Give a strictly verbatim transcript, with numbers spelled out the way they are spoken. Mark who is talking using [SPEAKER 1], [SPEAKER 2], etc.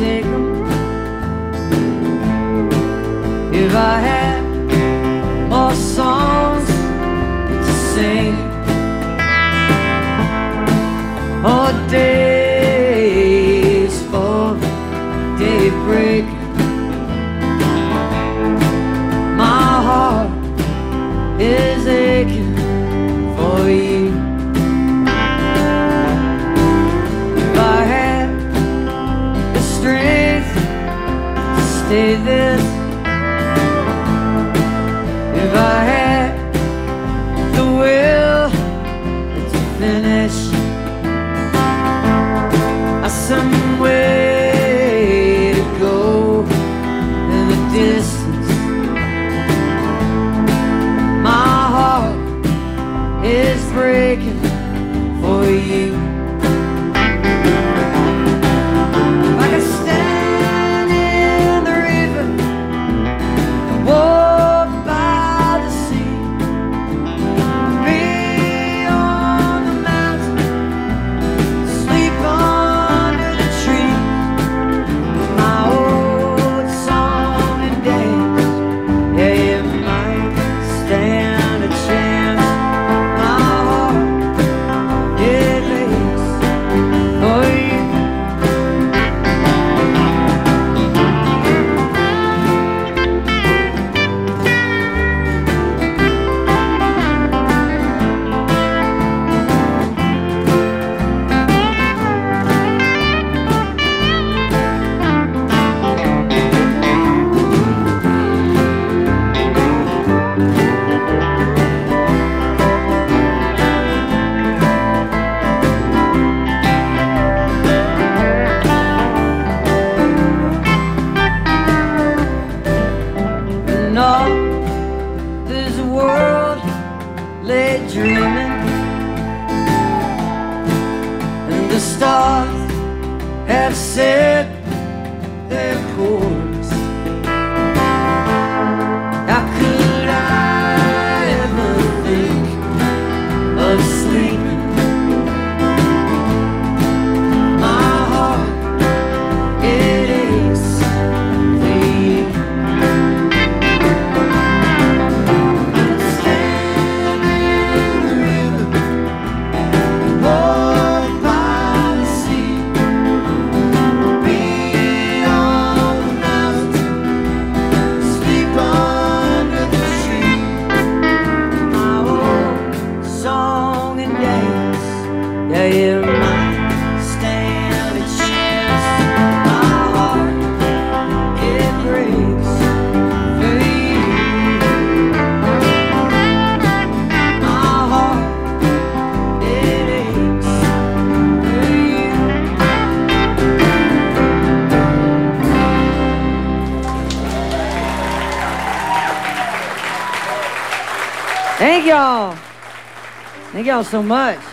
[SPEAKER 1] take them. If I had more songs to sing, or days for daybreak, my heart is aching for you. If I had the strength to stay this, if I had the will to finish, some way to go in the distance, my heart is breaking for you. If I could stand in the river and walk by the sea, be on the mountain, sleep on the tree, my old song and dance, yeah, you might stand a chance. My heart, it aches for you. And all this world lay dreaming, and the stars have set their course. How could I ever think of sleeping? My heart, it aches for you. Stand in the river, walk by the sea, be on the mountain, sleep under the tree, my old song and dance, yeah, you might stand a chance. My heart, it breaks for you. My heart, it aches for you. Thank y'all. Thank y'all so much.